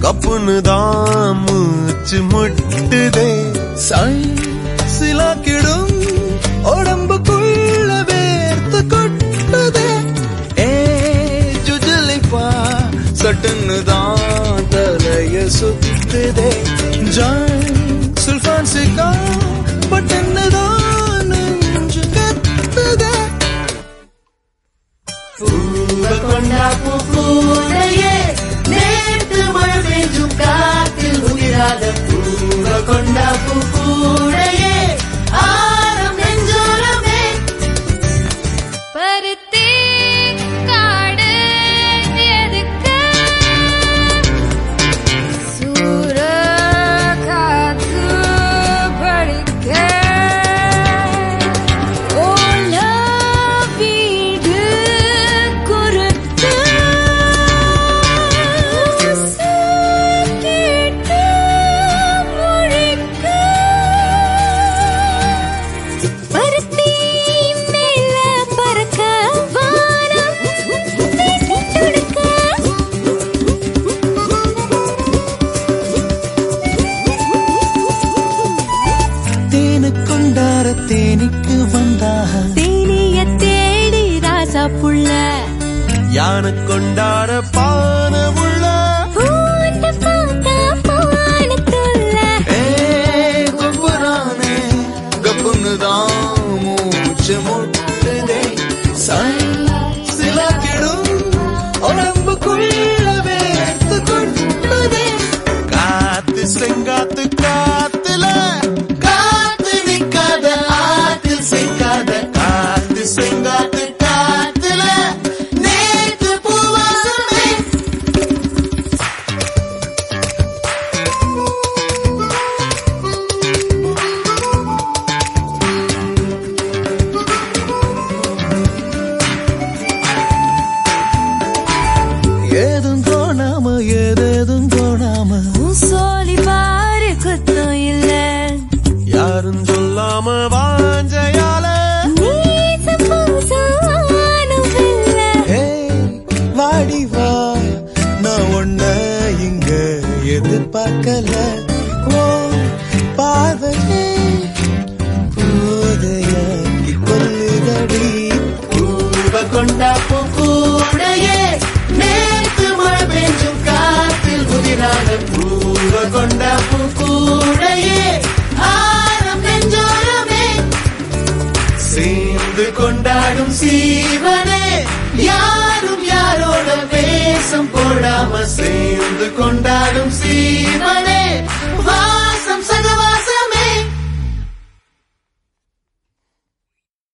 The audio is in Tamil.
கப்புனுதான் மூச்சு முட்டுதே சிலாக்கிடும் உடம்புக்குள்ள வேர்த்து கொட்டுதே ஜுஜலிப்பா சட்டுன்னுதான் தலைய சுத்துதே சுல்ஃபான் சிக்கா பட்டுன்னுதான் நெஞ்சு கத்துதே பூவை கொண்டா பூக்கூடையே நேற்று மழை பெஞ்சும் காத்தில் உயிராத பூவை கொண்டா பூக்கூடையே ஆரம் நெஞ்சோரமே பருத்தி காடு எதுக்கு சூற காத்து படிக்க ஓல வீடு குறுத்து கேட்டு முழிக்க பருத்தி மேல பறக்க வானம் வீசி துடுக்க தேனு கொண்டார தேனிக்கு வந்தாக தேனிய தேடி ராசா புள்ள யானை கொண்டார பானமுள்ள பூண்ட பாத்தா பானத்துள்ள குப்புறானே கப்புனுதான் மூச்சு முட்டுதே சிலாக்கிடும் உடம்புக்குள்ள வேர்த்து கொட்டுதே காத்து செங்காத்து காத்துல காத்து நிக்காத ஆத்தில் சிக்காத காத்து செங்காத்து காத்துல நேத்து பூவாசமே ஏதும் தோணாம ஏதேதும் தோணாம சோழி பாரு குத்தம் இல்ல யாரும் சொல்லாம வாஞ்சையால நீச பூசானும் இல்ல வாடி வா நான் ஒன்ன இங்க எதிர்பார்க்கல ஓ பார்வையே பூதையாக்கி கொல்லுதடி பூவை கொண்டா பூக்கூடையே நேற்று மழை பெஞ்சும் காத்தில் உதிராத பூவை கொண்டா பூக்கூடையே ஆரம் நெஞ்சோரமே சேர்ந்து கொண்டாடும் சீவனே யாரும் யாரோட வேஷம் போடாம சேர்ந்து கொண்டாடும் சீவனே வா